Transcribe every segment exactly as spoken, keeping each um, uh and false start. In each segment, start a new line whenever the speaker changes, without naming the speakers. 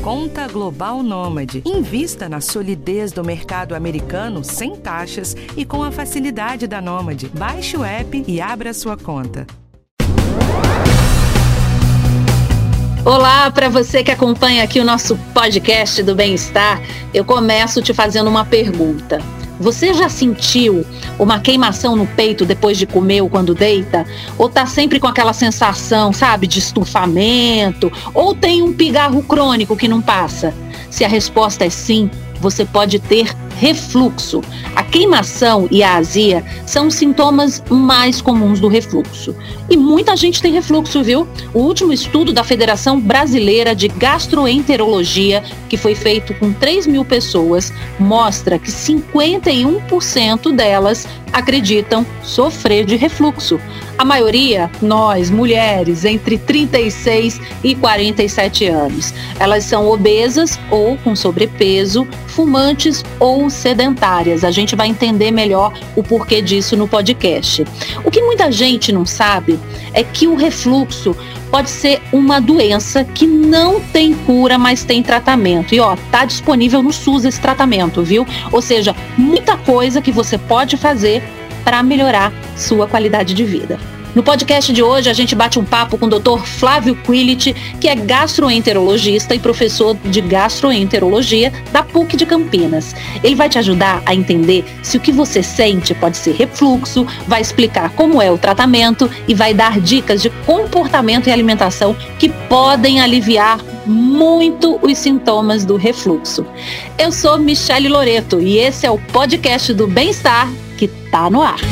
Conta Global Nômade. Invista na solidez do mercado americano sem taxas e com a facilidade da Nômade. Baixe o app e abra sua conta.
Olá, para você que acompanha aqui o nosso podcast do Bem-Estar, eu começo te fazendo uma pergunta. Você já sentiu uma queimação no peito depois de comer ou quando deita? Ou tá sempre com aquela sensação, sabe, de estufamento? Ou tem um pigarro crônico que não passa? Se a resposta é sim, você pode ter refluxo. A queimação e a azia são os sintomas mais comuns do refluxo. E muita gente tem refluxo, viu? O último estudo da Federação Brasileira de Gastroenterologia, que foi feito com três mil pessoas, mostra que cinquenta e um por cento delas acreditam sofrer de refluxo. A maioria, nós, mulheres, entre trinta e seis e quarenta e sete anos. Elas são obesas ou com sobrepeso, fumantes ou sedentárias. A gente vai entender melhor o porquê disso no podcast. O que muita gente não sabe é que o refluxo pode ser uma doença que não tem cura, mas tem tratamento. E ó, tá disponível no SUS esse tratamento, viu? Ou seja, muita coisa que você pode fazer para melhorar sua qualidade de vida. No podcast de hoje, a gente bate um papo com o doutor Flávio Quillet, que é gastroenterologista e professor de gastroenterologia da P U C de Campinas. Ele vai te ajudar a entender se o que você sente pode ser refluxo, vai explicar como é o tratamento e vai dar dicas de comportamento e alimentação que podem aliviar muito os sintomas do refluxo. Eu sou Michele Loreto e esse é o podcast do Bem-Estar que tá no ar.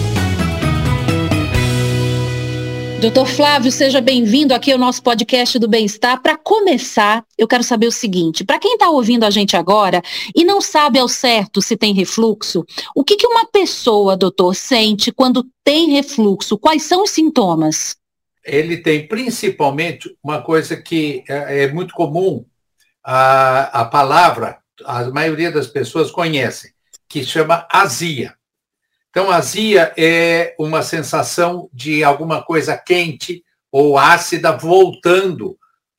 doutor Flávio, seja bem-vindo aqui ao nosso podcast do Bem-Estar. Para começar, eu quero saber o seguinte, para quem está ouvindo a gente agora e não sabe ao certo se tem refluxo, o que, que uma pessoa, doutor, sente quando tem refluxo? Quais são os sintomas?
Ele tem principalmente uma coisa que é, é muito comum, a, a palavra, a maioria das pessoas conhecem, que chama azia. Então, azia é uma sensação de alguma coisa quente ou ácida voltando,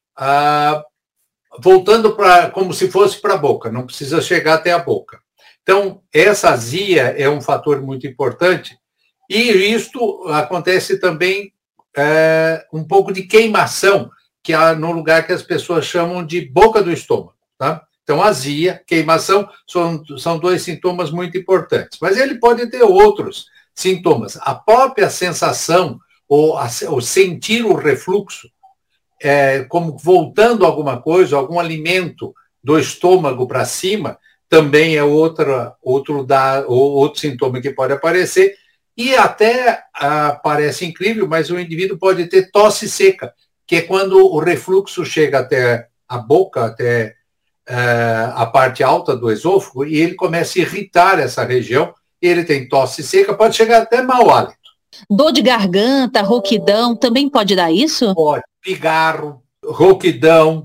ah, voltando para como se fosse para a boca, não precisa chegar até a boca. Então, essa azia é um fator muito importante e isto acontece também é, um pouco de queimação, que há no lugar que as pessoas chamam de boca do estômago, tá? Então, azia, queimação, são, são dois sintomas muito importantes. Mas ele pode ter outros sintomas. A própria sensação, ou, a, ou sentir o refluxo, é, como voltando alguma coisa, algum alimento do estômago para cima, também é outra, outro, da, ou, outro sintoma que pode aparecer. E até ah, parece incrível, mas o indivíduo pode ter tosse seca, que é quando o refluxo chega até a boca, até a parte alta do esôfago, e ele começa a irritar essa região, ele tem tosse seca, pode chegar até mau hálito.
Dor de garganta, rouquidão, também pode dar isso?
Pode, pigarro, rouquidão,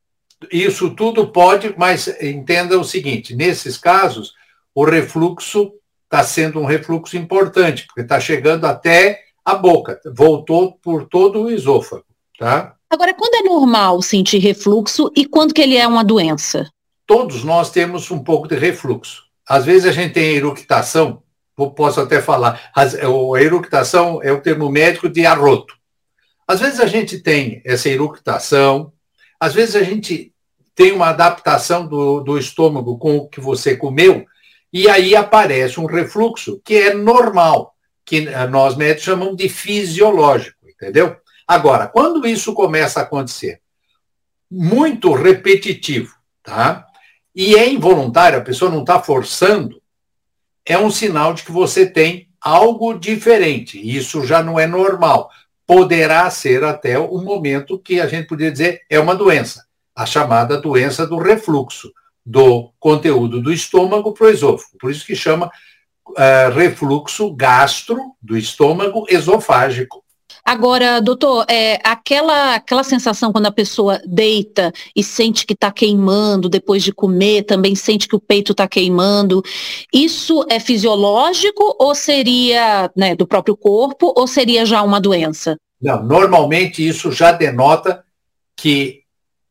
isso tudo pode, mas entenda o seguinte, nesses casos, o refluxo está sendo um refluxo importante, porque está chegando até a boca, voltou por todo o esôfago, tá?
Agora, quando é normal sentir refluxo e quando que ele é uma doença?
Todos nós temos um pouco de refluxo. Às vezes a gente tem eructação, posso até falar, a eructação é o termo médico de arroto. Às vezes a gente tem essa eructação, às vezes a gente tem uma adaptação do, do estômago com o que você comeu, e aí aparece um refluxo que é normal, que nós médicos chamamos de fisiológico, entendeu? Agora, quando isso começa a acontecer muito repetitivo, tá? E é involuntário, a pessoa não está forçando, é um sinal de que você tem algo diferente. Isso já não é normal. Poderá ser até o momento que a gente poderia dizer é uma doença, a chamada doença do refluxo, do conteúdo do estômago para o esôfago. Por isso que chama uh, refluxo gastro do estômago esofágico.
Agora, doutor, é, aquela, aquela sensação quando a pessoa deita e sente que está queimando depois de comer, também sente que o peito está queimando, isso é fisiológico ou seria, né, do próprio corpo ou seria já uma doença?
Não, normalmente isso já denota que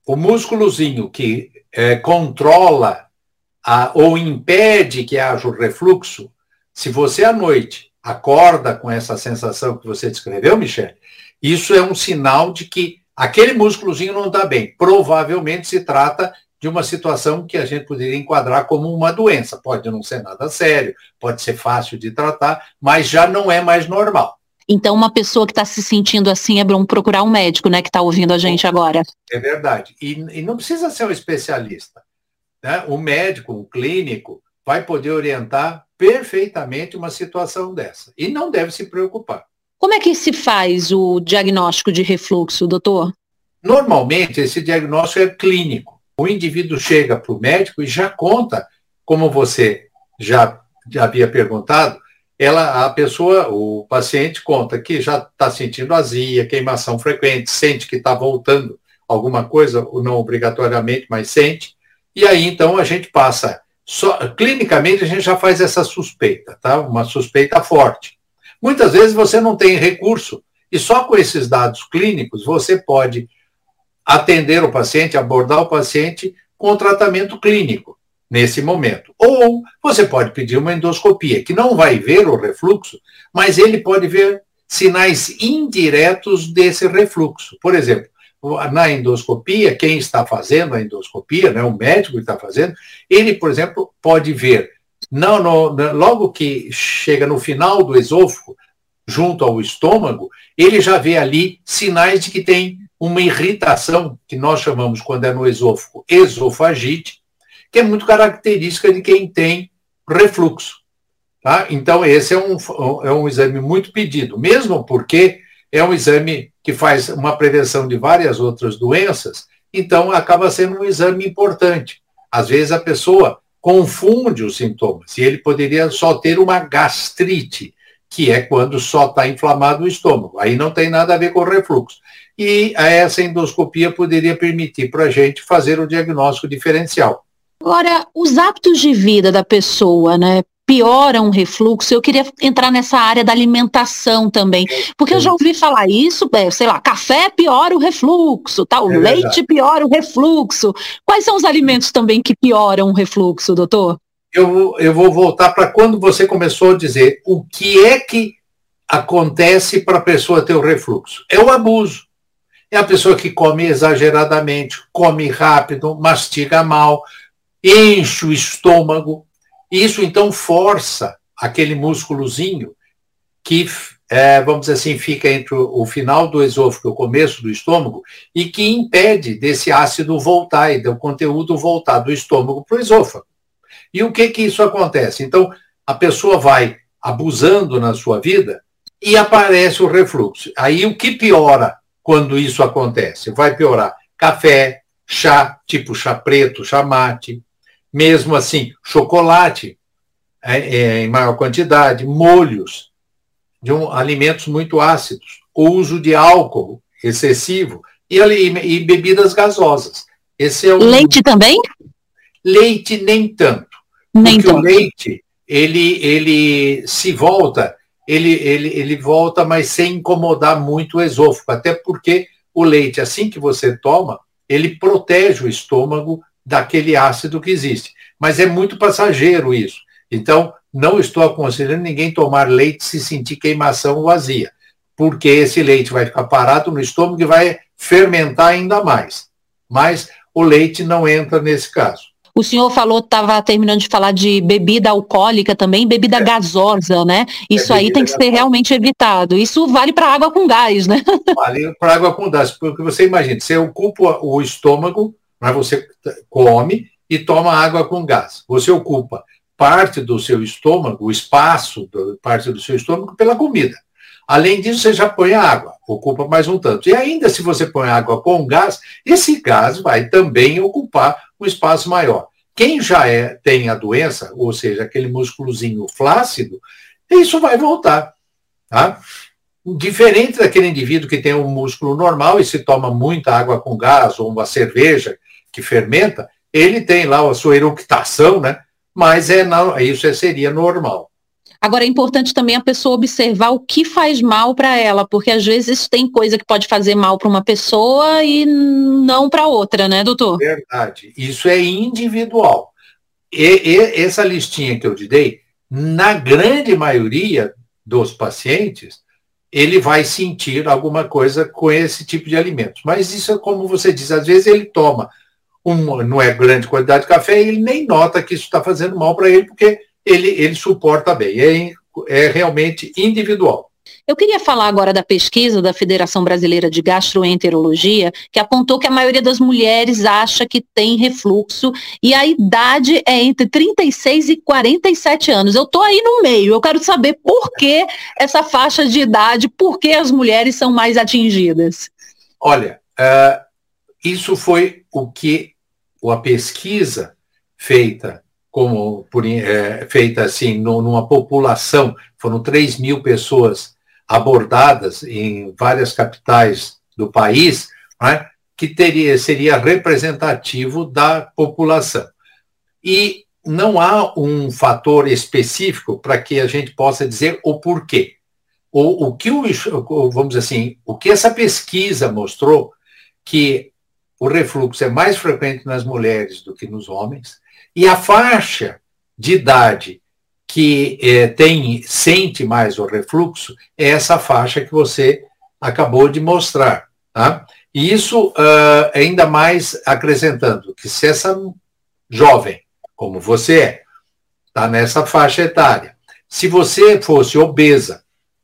o músculozinho que é, controla a, ou impede que haja o refluxo, se você à noite acorda com essa sensação que você descreveu, Michele, isso é um sinal de que aquele músculozinho não está bem. Provavelmente se trata de uma situação que a gente poderia enquadrar como uma doença. Pode não ser nada sério, pode ser fácil de tratar, mas já não é mais normal.
Então, uma pessoa que está se sentindo assim é bom procurar um médico, né, que está ouvindo a gente agora.
É verdade. E, e não precisa ser um especialista, né? O médico, o clínico, vai poder orientar perfeitamente uma situação dessa. E não deve se preocupar.
Como é que se faz o diagnóstico de refluxo, doutor?
Normalmente, esse diagnóstico é clínico. O indivíduo chega para o médico e já conta, como você já, já havia perguntado, ela, a pessoa, o paciente conta que já está sentindo azia, queimação frequente, sente que está voltando alguma coisa, não obrigatoriamente, mas sente. E aí, então, a gente passa... Só, clinicamente, a gente já faz essa suspeita, tá? Uma suspeita forte. Muitas vezes você não tem recurso e só com esses dados clínicos você pode atender o paciente, abordar o paciente com o tratamento clínico nesse momento. Ou você pode pedir uma endoscopia, que não vai ver o refluxo, mas ele pode ver sinais indiretos desse refluxo. Por exemplo, na endoscopia, quem está fazendo a endoscopia, né, o médico que está fazendo, ele, por exemplo, pode ver, não, no, logo que chega no final do esôfago, junto ao estômago, ele já vê ali sinais de que tem uma irritação, que nós chamamos, quando é no esôfago, esofagite, que é muito característica de quem tem refluxo. Tá? Então, esse é um, é um exame muito pedido, mesmo porque é um exame que faz uma prevenção de várias outras doenças, então acaba sendo um exame importante. Às vezes a pessoa confunde os sintomas, e ele poderia só ter uma gastrite, que é quando só está inflamado o estômago. Aí não tem nada a ver com refluxo. E essa endoscopia poderia permitir para a gente fazer o diagnóstico diferencial.
Agora, os hábitos de vida da pessoa, né, pioram o refluxo? Eu queria entrar nessa área da alimentação também, porque eu já ouvi falar isso, sei lá, café piora o refluxo, tá? O é leite verdade. Piora o refluxo. Quais são os alimentos também que pioram o refluxo, doutor?
Eu, eu vou voltar para quando você começou a dizer o que é que acontece para a pessoa ter o refluxo. É o abuso. É a pessoa que come exageradamente, come rápido, mastiga mal, enche o estômago. Isso, então, força aquele músculozinho que, é, vamos dizer assim, fica entre o, o final do esôfago e o começo do estômago e que impede desse ácido voltar e do conteúdo voltar do estômago para o esôfago. E o que que isso acontece? Então, a pessoa vai abusando na sua vida e aparece o refluxo. Aí, o que piora quando isso acontece? Vai piorar café, chá, tipo chá preto, chá mate, mesmo assim, chocolate é, é, em maior quantidade, molhos, de um, alimentos muito ácidos, o uso de álcool excessivo e, e, e bebidas gasosas. Esse é o...
Leite também?
Leite nem tanto.
Nem
porque
tanto.
O leite, ele, ele se volta, ele, ele, ele volta, mas sem incomodar muito o esôfago, até porque o leite, assim que você toma, ele protege o estômago daquele ácido que existe. Mas é muito passageiro isso. Então, não estou aconselhando ninguém tomar leite se sentir queimação ou azia, porque esse leite vai ficar parado no estômago e vai fermentar ainda mais. Mas o leite não entra nesse caso.
O senhor falou, estava terminando de falar de bebida alcoólica também, bebida é. gasosa, né? Isso é aí tem que gasosa. Ser realmente evitado. Isso vale para água com gás, né?
Vale para água com gás, porque você imagina, você ocupa o estômago, mas você come e toma água com gás. Você ocupa parte do seu estômago, o espaço, do, parte do seu estômago pela comida. Além disso, você já põe a água, ocupa mais um tanto. E ainda se você põe água com gás, esse gás vai também ocupar um espaço maior. Quem já é, tem a doença, ou seja, aquele músculozinho flácido, isso vai voltar. Tá? Diferente daquele indivíduo que tem um músculo normal e se toma muita água com gás ou uma cerveja que fermenta, ele tem lá a sua eructação, né? Mas é, não, isso seria normal.
Agora é importante também a pessoa observar o que faz mal para ela, porque às vezes tem coisa que pode fazer mal para uma pessoa e não para outra, né, doutor?
Verdade. Isso é individual. E, e essa listinha que eu te dei, na grande maioria dos pacientes, ele vai sentir alguma coisa com esse tipo de alimentos. Mas isso é como você diz, às vezes ele toma, um, não é grande quantidade de café, e ele nem nota que isso está fazendo mal para ele, porque ele, ele suporta bem. É, é realmente individual.
Eu queria falar agora da pesquisa da Federação Brasileira de Gastroenterologia, que apontou que a maioria das mulheres acha que tem refluxo e a idade é entre trinta e seis e quarenta e sete anos. Eu estou aí no meio, eu quero saber por que essa faixa de idade, por que as mulheres são mais atingidas.
Olha, uh, isso foi o que a pesquisa feita, como por, é, feita assim, no, numa população, foram três mil pessoas abordadas em várias capitais do país, né, que teria, seria representativo da população. E não há um fator específico para que a gente possa dizer o porquê. O, o que o, vamos dizer assim, o que essa pesquisa mostrou, que o refluxo é mais frequente nas mulheres do que nos homens, e a faixa de idade que eh, tem, sente mais o refluxo é essa faixa que você acabou de mostrar. Tá? E isso, uh, ainda mais acrescentando, que se essa jovem, como você é, está nessa faixa etária, se você fosse obesa,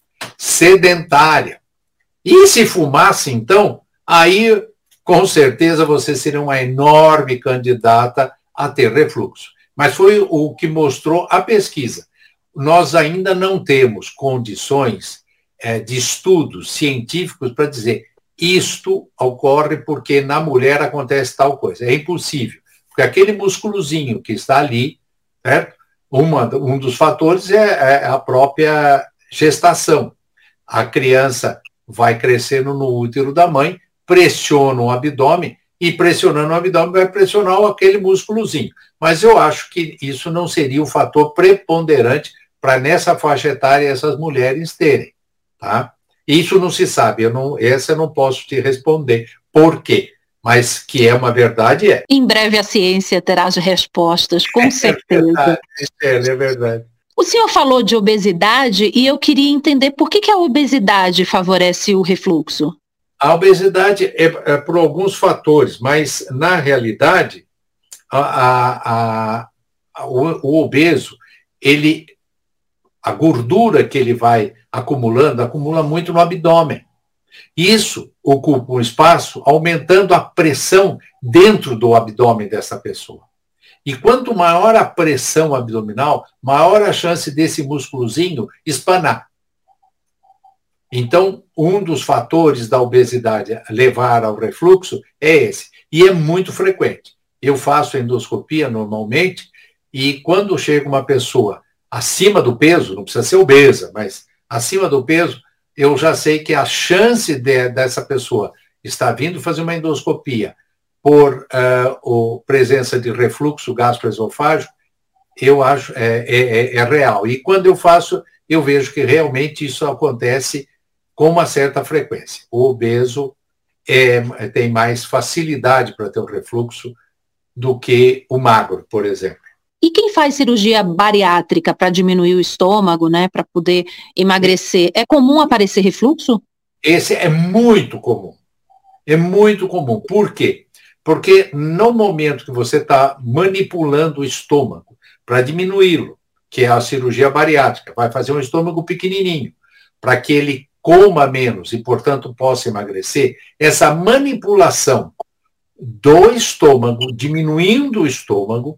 sedentária, e se fumasse, então, aí, com certeza, você seria uma enorme candidata a ter refluxo. Mas foi o que mostrou a pesquisa. Nós ainda não temos condições é, de estudos científicos para dizer isto ocorre porque na mulher acontece tal coisa. É impossível, porque aquele músculozinho que está ali, certo? Uma, um dos fatores é, é a própria gestação. A criança vai crescendo no útero da mãe, pressiona o abdômen, e pressionando o abdômen vai pressionar aquele músculozinho. Mas eu acho que isso não seria um fator preponderante para nessa faixa etária essas mulheres terem. Tá? Isso não se sabe, eu não, essa eu não posso te responder. Por quê? Mas que é uma verdade, é.
Em breve a ciência terá as respostas, com certeza.
É, é verdade.
O senhor falou de obesidade e eu queria entender por que, que a obesidade favorece o refluxo.
A obesidade é, é por alguns fatores, mas, na realidade, a, a, a, o, o obeso, ele, a gordura que ele vai acumulando, acumula muito no abdômen. Isso ocupa um espaço, aumentando a pressão dentro do abdômen dessa pessoa. E quanto maior a pressão abdominal, maior a chance desse músculozinho espanar. Então, um dos fatores da obesidade levar ao refluxo é esse. E é muito frequente. Eu faço endoscopia normalmente e quando chega uma pessoa acima do peso, não precisa ser obesa, mas acima do peso, eu já sei que a chance de, dessa pessoa estar vindo fazer uma endoscopia por uh, o, presença de refluxo gastroesofágico, eu acho é, é, é real. E quando eu faço, eu vejo que realmente isso acontece com uma certa frequência. O obeso é, tem mais facilidade para ter o refluxo do que o magro, por exemplo.
E quem faz cirurgia bariátrica para diminuir o estômago, né, para poder emagrecer, é comum aparecer refluxo?
Esse é muito comum. É muito comum. Por quê? Porque no momento que você está manipulando o estômago para diminuí-lo, que é a cirurgia bariátrica, vai fazer um estômago pequenininho, para que ele coma menos e, portanto, possa emagrecer, essa manipulação do estômago, diminuindo o estômago,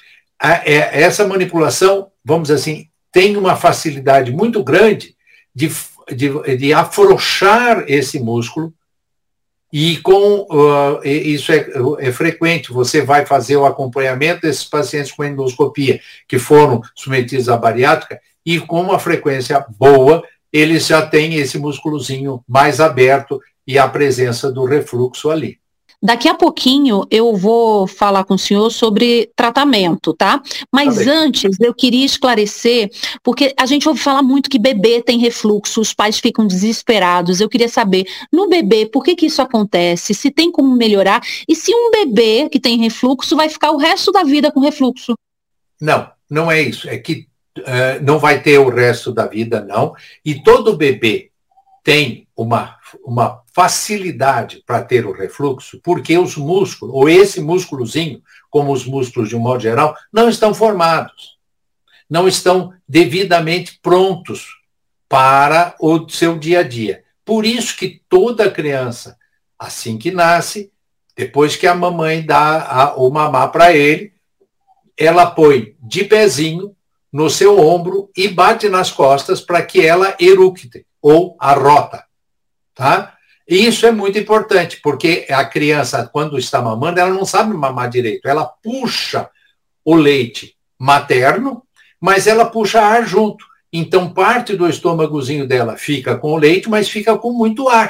essa manipulação, vamos dizer assim, tem uma facilidade muito grande de, de, de afrouxar esse músculo e com uh, isso é, é frequente, você vai fazer o acompanhamento desses pacientes com endoscopia que foram submetidos à bariátrica e com uma frequência boa, eles já têm esse músculozinho mais aberto e a presença do refluxo ali.
Daqui a pouquinho eu vou falar com o senhor sobre tratamento, tá? Mas
Tá
antes eu queria esclarecer, porque a gente ouve falar muito que bebê tem refluxo, os pais ficam desesperados. Eu queria saber, no bebê, por que que isso acontece? Se tem como melhorar? E se um bebê que tem refluxo vai ficar o resto da vida com refluxo?
Não, não é isso. É que uh, não vai ter o resto da vida, não. E todo bebê tem uma, uma facilidade para ter o refluxo, porque os músculos, ou esse músculozinho, como os músculos de um modo geral, não estão formados, não estão devidamente prontos para o seu dia a dia. Por isso que toda criança, assim que nasce, depois que a mamãe dá a, o mamar para ele, ela põe de pezinho no seu ombro e bate nas costas para que ela eructe, ou arrota, tá? E isso é muito importante, porque a criança, quando está mamando, ela não sabe mamar direito. Ela puxa o leite materno, mas ela puxa ar junto. Então, parte do estômagozinho dela fica com o leite, mas fica com muito ar.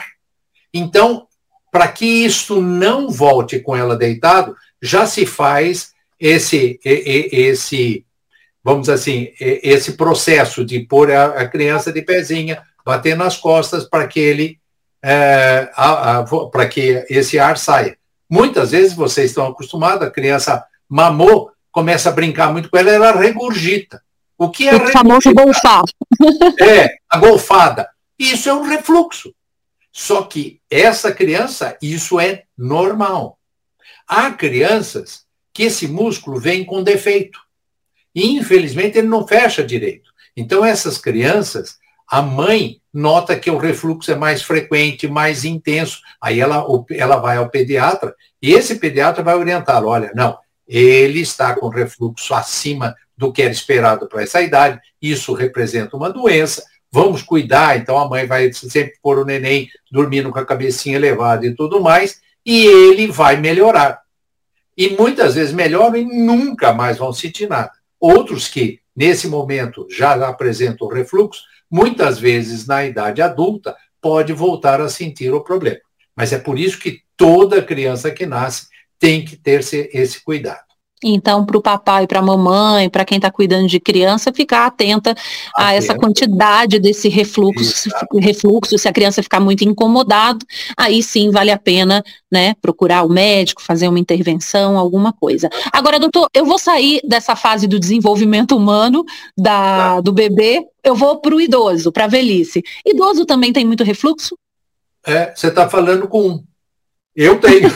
Então, para que isso não volte com ela deitado, já se faz esse, esse, vamos dizer assim, esse processo de pôr a criança de pezinha, bater nas costas para que ele, é, para que esse ar saia. Muitas vezes vocês estão acostumados, a criança mamou, começa a brincar muito com ela, ela regurgita. O que é
o famoso golfar.
É, a golfada. Isso é um refluxo. Só que essa criança, isso é normal. Há crianças que esse músculo vem com defeito. E, infelizmente, ele não fecha direito. Então, essas crianças, a mãe nota que o refluxo é mais frequente, mais intenso. Aí ela, ela vai ao pediatra e esse pediatra vai orientá-lo. Olha, não, ele está com refluxo acima do que era esperado para essa idade. Isso representa uma doença. Vamos cuidar. Então a mãe vai sempre pôr o neném dormindo com a cabecinha elevada e tudo mais. E ele vai melhorar. E muitas vezes melhoram e nunca mais vão sentir nada. Outros que, nesse momento, já apresentam refluxo, muitas vezes, na idade adulta, pode voltar a sentir o problema. Mas é por isso que toda criança que nasce tem que ter esse cuidado.
Então, para o papai e para a mamãe, para quem está cuidando de criança, ficar atenta a essa quantidade desse refluxo, se, refluxo, se a criança ficar muito incomodada, aí sim vale a pena, né, procurar o médico, fazer uma intervenção, alguma coisa. Agora, doutor, eu vou sair dessa fase do desenvolvimento humano, da, do bebê, eu vou para o idoso, para a velhice. Idoso também tem muito refluxo?
É, você está falando com um. Eu tenho.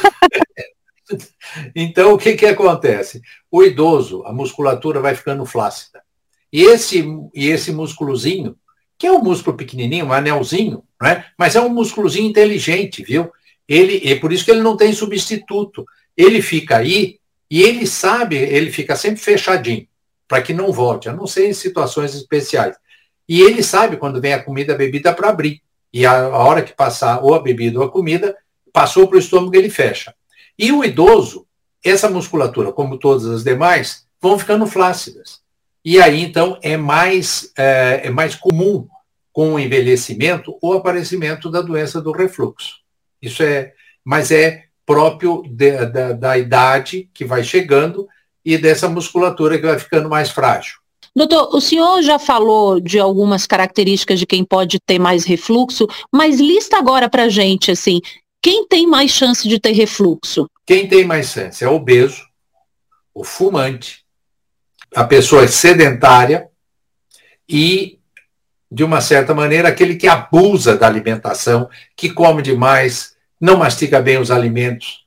Então, o que, que acontece? O idoso, a musculatura vai ficando flácida. E esse, e esse músculozinho, que é um músculo pequenininho, um anelzinho, né? Mas é um músculozinho inteligente, viu? Ele, é por isso que ele não tem substituto. Ele fica aí e ele sabe, ele fica sempre fechadinho, para que não volte, a não ser em situações especiais. E ele sabe quando vem a comida, a bebida para abrir. E a, a hora que passar ou a bebida ou a comida, passou para o estômago, ele fecha. E o idoso, essa musculatura, como todas as demais, vão ficando flácidas. E aí, então, é mais, é, é mais comum, com o envelhecimento, o aparecimento da doença do refluxo. Isso é, mas é próprio de, da, da idade que vai chegando e dessa musculatura que vai ficando mais frágil.
Doutor, o senhor já falou de algumas características de quem pode ter mais refluxo, mas lista agora para a gente, assim, quem tem mais chance de ter refluxo?
Quem tem mais chance é o obeso, o fumante, a pessoa sedentária e, de uma certa maneira, aquele que abusa da alimentação, que come demais, não mastiga bem os alimentos.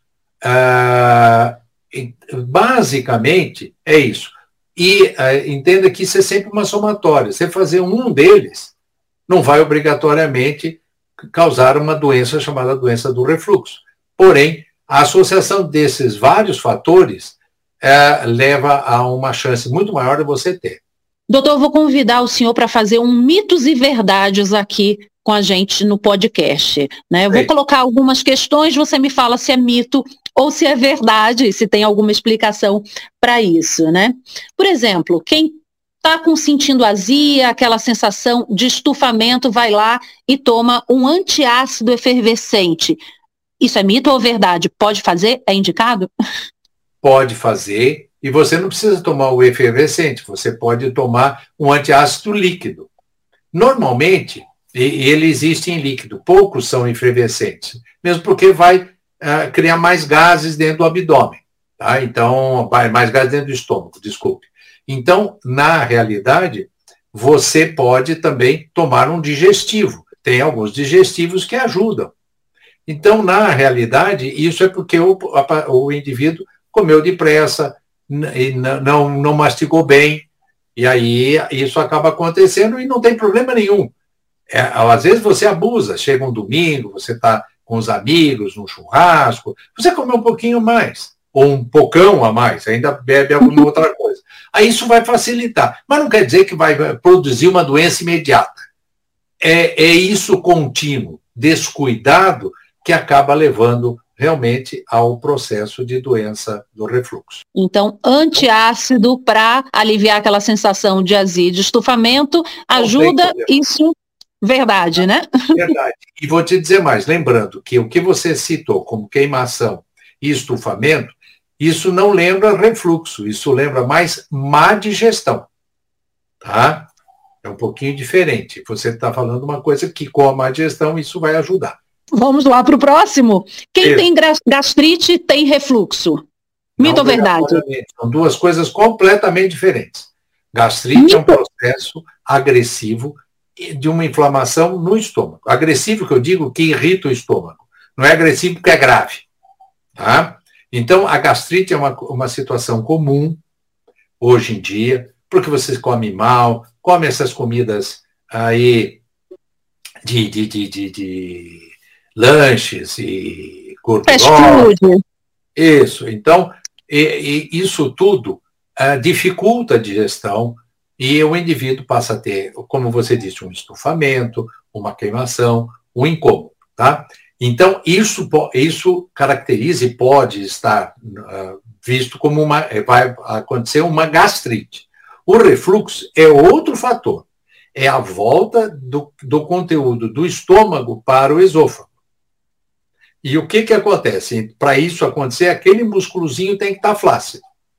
Ah, basicamente, é isso. E ah, entenda que isso é sempre uma somatória. Você fazer um deles não vai obrigatoriamente causar uma doença chamada doença do refluxo. Porém, a associação desses vários fatores é, leva a uma chance muito maior de você ter.
Doutor, eu vou convidar o senhor para fazer um mitos e verdades aqui com a gente no podcast, né? Eu vou colocar algumas questões, você me fala se é mito ou se é verdade, se tem alguma explicação para isso, né? Por exemplo, quem está com sentindo azia, aquela sensação de estufamento, vai lá e toma um antiácido efervescente. Isso é mito ou verdade? Pode fazer? É indicado?
Pode fazer, e você não precisa tomar o efervescente, você pode tomar um antiácido líquido. Normalmente, ele existe em líquido, poucos são efervescentes, mesmo porque vai uh, criar mais gases dentro do abdômen, tá? Então, mais gases dentro do estômago, desculpe. Então, na realidade, você pode também tomar um digestivo. Tem alguns digestivos que ajudam. Então, na realidade, isso é porque o, a, o indivíduo comeu depressa, e não, não mastigou bem, e aí isso acaba acontecendo e não tem problema nenhum. É, às vezes você abusa, chega um domingo, você está com os amigos, num churrasco, você come um pouquinho mais, ou um pocão a mais, ainda bebe alguma outra coisa. Aí isso vai facilitar, mas não quer dizer que vai produzir uma doença imediata. É, é isso contínuo, descuidado, que acaba levando realmente ao processo de doença do refluxo.
Então, antiácido para aliviar aquela sensação de azia e de estufamento, ajuda isso, verdade, né?
Verdade. E vou te dizer mais, lembrando que o que você citou como queimação e estufamento, isso não lembra refluxo, isso lembra mais má digestão, tá? É um pouquinho diferente. Você está falando uma coisa que com a má digestão isso vai ajudar.
Vamos lá para o próximo. Quem Isso. tem gastrite tem refluxo. Mito ou verdade?
São duas coisas completamente diferentes. Gastrite Mito. é um processo agressivo de uma inflamação no estômago. Agressivo que eu digo que irrita o estômago. Não é agressivo porque é grave. Tá? Então, a gastrite é uma, uma situação comum hoje em dia, porque você come mal, come essas comidas aí de... de, de, de, de lanches e gordurosa. Isso. Então, e, e isso tudo uh, dificulta a digestão e o indivíduo passa a ter, como você disse, um estufamento, uma queimação, um incômodo, tá? Então, isso, isso caracteriza e pode estar uh, visto como uma, vai acontecer uma gastrite. O refluxo é outro fator. É a volta do, do conteúdo do estômago para o esôfago. E o que que acontece? Para isso acontecer, aquele músculozinho tem que estar flácido,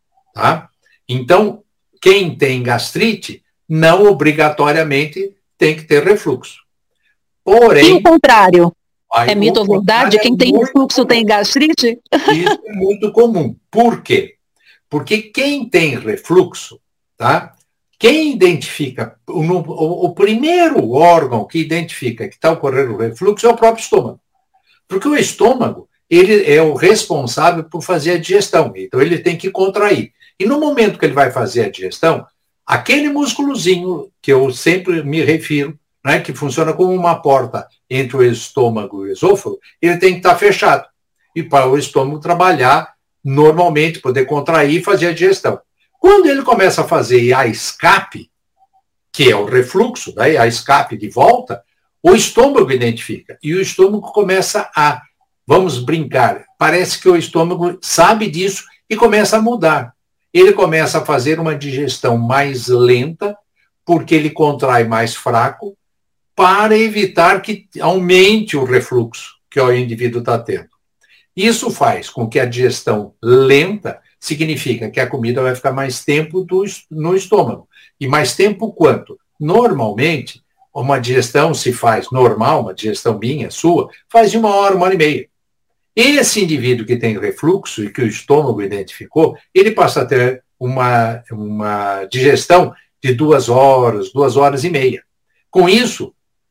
tá? Então, quem tem gastrite, não obrigatoriamente tem que ter refluxo. Porém...
E o contrário? Aí, é mito ou verdade? Quem é tem refluxo comum. Tem gastrite?
Isso é muito comum. Por quê? Porque quem tem refluxo, tá? Quem identifica, o, o, o primeiro órgão que identifica que está ocorrendo o refluxo é o próprio estômago. Porque o estômago, ele é o responsável por fazer a digestão. Então, ele tem que contrair. E no momento que ele vai fazer a digestão, aquele músculozinho que eu sempre me refiro, né, que funciona como uma porta entre o estômago e o esôfago, ele tem que estar fechado. E para o estômago trabalhar normalmente, poder contrair e fazer a digestão. Quando ele começa a fazer a escape, que é o refluxo, daí a escape de volta, o estômago identifica, e o estômago começa a, vamos brincar, parece que o estômago sabe disso e começa a mudar. Ele começa a fazer uma digestão mais lenta, porque ele contrai mais fraco, para evitar que aumente o refluxo que o indivíduo está tendo. Isso faz com que a digestão lenta significa que a comida vai ficar mais tempo do, no estômago. E mais tempo quanto? Normalmente, uma digestão se faz normal, uma digestão minha, sua, faz de uma hora, uma hora e meia. Esse indivíduo que tem refluxo e que o estômago identificou, ele passa a ter uma, uma digestão de duas horas, duas horas e meia. Com isso,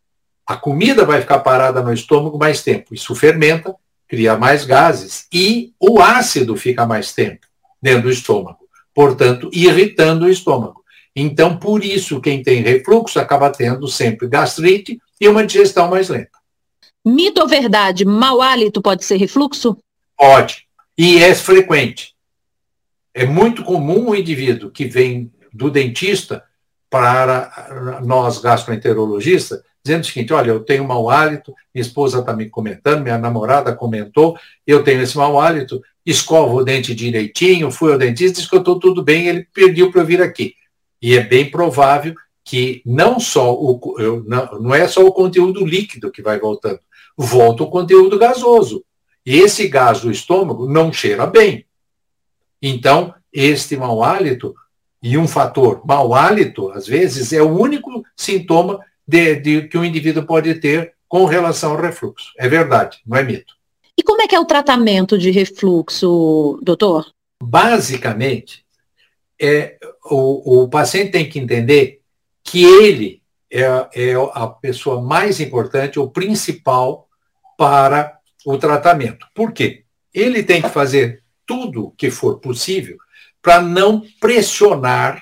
a comida vai ficar parada no estômago mais tempo. Isso fermenta, cria mais gases e o ácido fica mais tempo dentro do estômago, portanto, irritando o estômago. Então, por isso, quem tem refluxo acaba tendo sempre gastrite e uma digestão mais lenta.
Mito ou verdade, mau hálito pode ser refluxo?
Pode, e é frequente. É muito comum o indivíduo que vem do dentista para nós gastroenterologistas, dizendo o seguinte, olha, eu tenho mau hálito, minha esposa está me comentando, minha namorada comentou, eu tenho esse mau hálito, escovo o dente direitinho, fui ao dentista, disse que eu estou tudo bem, ele pediu para eu vir aqui. E é bem provável que não só o, não, não é só o conteúdo líquido que vai voltando, volta o conteúdo gasoso. E esse gás do estômago não cheira bem. Então, este mau hálito, e um fator, mau hálito, às vezes, é o único sintoma de, de, que o indivíduo pode ter com relação ao refluxo. É verdade, não é mito.
E como é que é o tratamento de refluxo, doutor?
Basicamente, é, o, o paciente tem que entender que ele é, é a pessoa mais importante, o principal para o tratamento. Por quê? Ele tem que fazer tudo o que for possível para não pressionar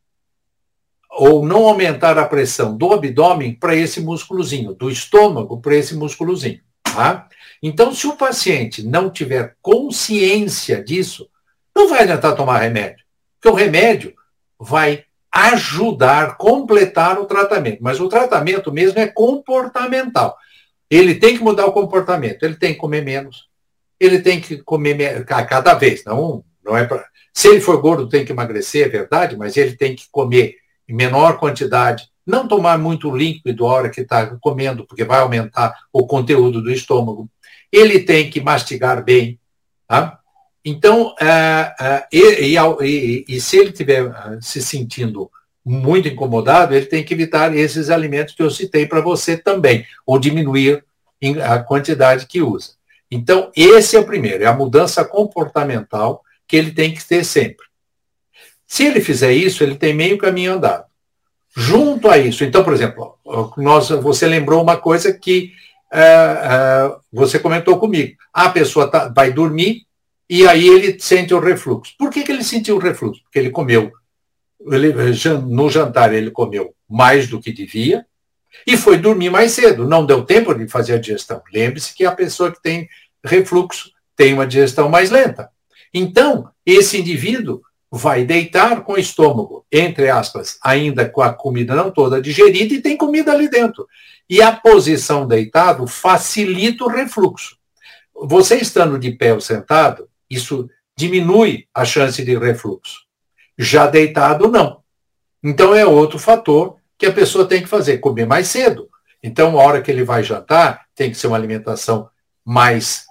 ou não aumentar a pressão do abdômen para esse músculozinho, do estômago para esse músculozinho. Tá? Então, se o paciente não tiver consciência disso, não vai adiantar tomar remédio, porque o remédio vai ajudar, completar o tratamento, mas o tratamento mesmo é comportamental. Ele tem que mudar o comportamento, ele tem que comer menos, ele tem que comer a cada vez, não, não é pra... Se ele for gordo, tem que emagrecer, é verdade, mas ele tem que comer em menor quantidade, não tomar muito líquido a hora que está comendo, porque vai aumentar o conteúdo do estômago. Ele tem que mastigar bem. Tá? Então, uh, uh, e, e, e se ele estiver uh, se sentindo muito incomodado, ele tem que evitar esses alimentos que eu citei para você também, ou diminuir a quantidade que usa. Então, esse é o primeiro, é a mudança comportamental que ele tem que ter sempre. Se ele fizer isso, ele tem meio caminho andado. Junto a isso, então, por exemplo, nós, você lembrou uma coisa que uh, uh, você comentou comigo. A pessoa tá, vai dormir e aí ele sente o refluxo. Por que, que ele sentiu o refluxo? Porque ele comeu, ele, no jantar ele comeu mais do que devia e foi dormir mais cedo. Não deu tempo de fazer a digestão. Lembre-se que a pessoa que tem refluxo tem uma digestão mais lenta. Então, esse indivíduo vai deitar com o estômago, entre aspas, ainda com a comida não toda digerida, e tem comida ali dentro. E a posição deitado facilita o refluxo. Você estando de pé ou sentado, isso diminui a chance de refluxo. Já deitado, não. Então é outro fator que a pessoa tem que fazer, comer mais cedo. Então, a hora que ele vai jantar, tem que ser uma alimentação mais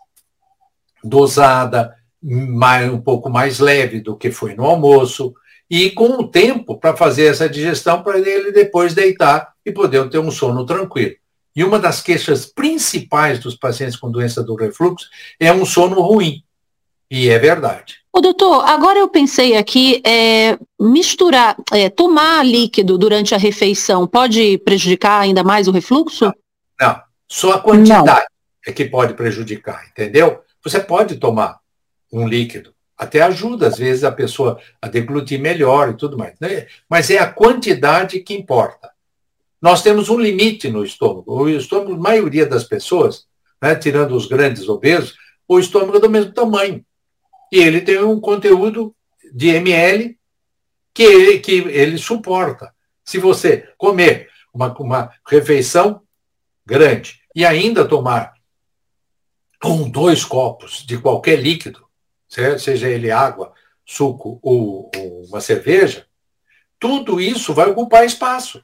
dosada, mais, um pouco mais leve do que foi no almoço, e com o tempo para fazer essa digestão, para ele depois deitar e poder ter um sono tranquilo. E uma das queixas principais dos pacientes com doença do refluxo é um sono ruim. E é verdade.
Ô, doutor, agora eu pensei aqui, é, misturar, é, tomar líquido durante a refeição pode prejudicar ainda mais o refluxo?
Não, não. Só a quantidade não. é que pode prejudicar, entendeu? Você pode tomar um líquido, até ajuda, às vezes, a pessoa a deglutir melhor e tudo mais, né? Mas é a quantidade que importa. Nós temos um limite no estômago. O estômago, a maioria das pessoas, né, tirando os grandes obesos, o estômago é do mesmo tamanho. E ele tem um conteúdo de ml que ele, que ele suporta. Se você comer uma, uma refeição grande e ainda tomar um, dois copos de qualquer líquido, seja ele água, suco ou, ou uma cerveja, tudo isso vai ocupar espaço.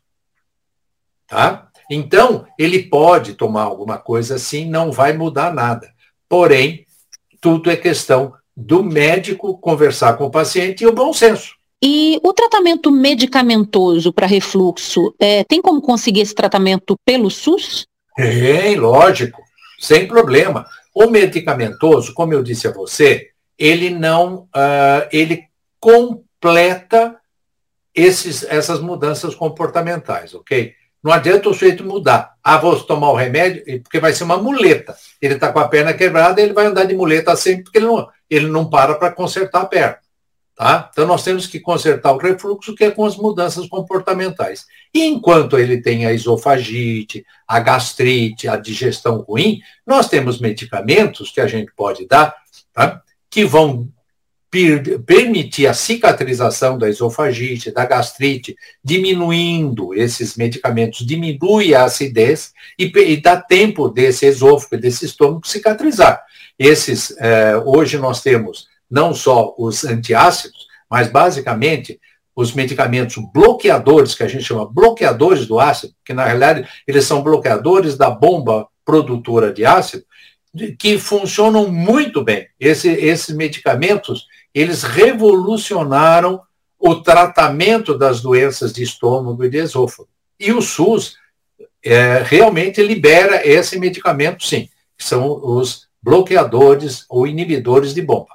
Tá? Então, ele pode tomar alguma coisa assim, não vai mudar nada. Porém, tudo é questão do médico conversar com o paciente e o bom senso.
E o tratamento medicamentoso para refluxo, é, tem como conseguir esse tratamento pelo SUS?
Tem, lógico, sem problema. O medicamentoso, como eu disse a você, ele não, uh, ele completa esses, essas mudanças comportamentais, ok? Não adianta o sujeito mudar. Ah, vou tomar o remédio, porque vai ser uma muleta. Ele está com a perna quebrada, ele vai andar de muleta sempre, porque ele não, ele não para para consertar a perna. Tá? Então, nós temos que consertar o refluxo, que é com as mudanças comportamentais. E enquanto ele tem a esofagite, a gastrite, a digestão ruim, nós temos medicamentos que a gente pode dar, tá? Que vão per- permitir a cicatrização da esofagite, da gastrite, diminuindo esses medicamentos, diminui a acidez e, e dá tempo desse esôfago, desse estômago cicatrizar. Esses, eh, hoje nós temos não só os antiácidos, mas basicamente os medicamentos bloqueadores, que a gente chama bloqueadores do ácido, que na realidade eles são bloqueadores da bomba produtora de ácido, que funcionam muito bem. Esse, esses medicamentos, eles revolucionaram o tratamento das doenças de estômago e de esôfago. E o SUS é, realmente libera esse medicamento, sim, que são os bloqueadores ou inibidores de bomba.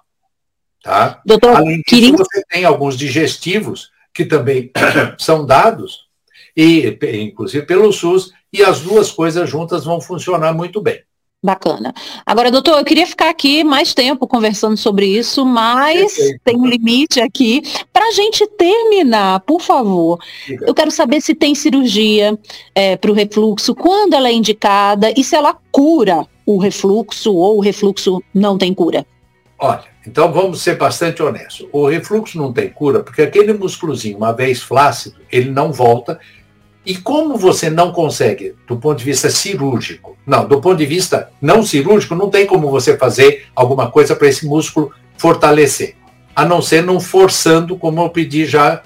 Tá?
Doutor,
além disso,
queria...
você tem alguns digestivos que também são dados, e, inclusive pelo SUS, e as duas coisas juntas vão funcionar muito bem.
Bacana. Agora, doutor, eu queria ficar aqui mais tempo conversando sobre isso, mas Perfeito. Tem um limite aqui. Para a gente terminar, por favor, Fica. Eu quero saber se tem cirurgia é, para o refluxo, quando ela é indicada e se ela cura o refluxo ou o refluxo não tem cura.
Olha, então vamos ser bastante honestos. O refluxo não tem cura porque aquele músculozinho, uma vez flácido, ele não volta. E como você não consegue, do ponto de vista cirúrgico, não, do ponto de vista não cirúrgico, não tem como você fazer alguma coisa para esse músculo fortalecer, a não ser não forçando, como eu pedi já,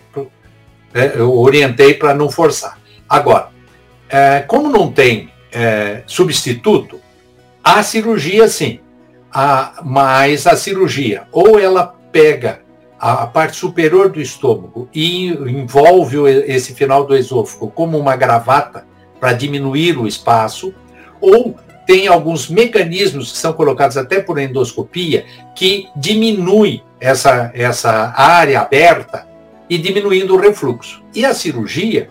é, eu orientei para não forçar. Agora, é, como não tem é, substituto, a cirurgia sim, a, mas a cirurgia, ou ela pega a parte superior do estômago e envolve esse final do esôfago como uma gravata para diminuir o espaço, ou tem alguns mecanismos que são colocados até por endoscopia que diminui essa, essa área aberta e diminuindo o refluxo. E a cirurgia,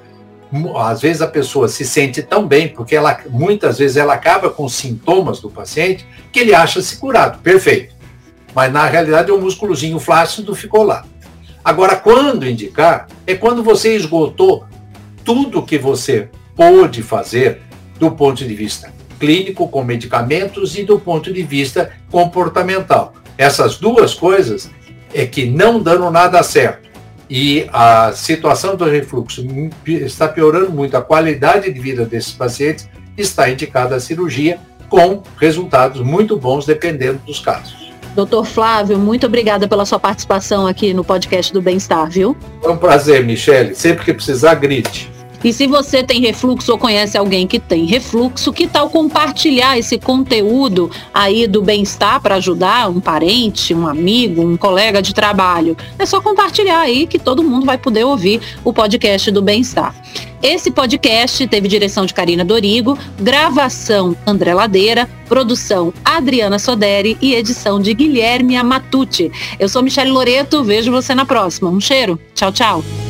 às vezes a pessoa se sente tão bem, porque ela, muitas vezes ela acaba com os sintomas do paciente, que ele acha-se curado, perfeito. Mas, na realidade, o músculozinho flácido ficou lá. Agora, quando indicar, é quando você esgotou tudo que você pôde fazer do ponto de vista clínico, com medicamentos, e do ponto de vista comportamental. Essas duas coisas é que não dando nada certo. E a situação do refluxo está piorando muito, a qualidade de vida desses pacientes, está indicada a cirurgia, com resultados muito bons, dependendo dos casos.
Doutor Flávio, muito obrigada pela sua participação aqui no podcast do Bem-Estar, viu?
É um prazer, Michele. Sempre que precisar, grite.
E se você tem refluxo ou conhece alguém que tem refluxo, que tal compartilhar esse conteúdo aí do Bem-Estar para ajudar um parente, um amigo, um colega de trabalho? É só compartilhar aí que todo mundo vai poder ouvir o podcast do Bem-Estar. Esse podcast teve direção de Karina Dorigo, gravação André Ladeira, produção Adriana Soderi e edição de Guilherme Amatucci. Eu sou Michele Loreto, vejo você na próxima. Um cheiro, tchau, tchau.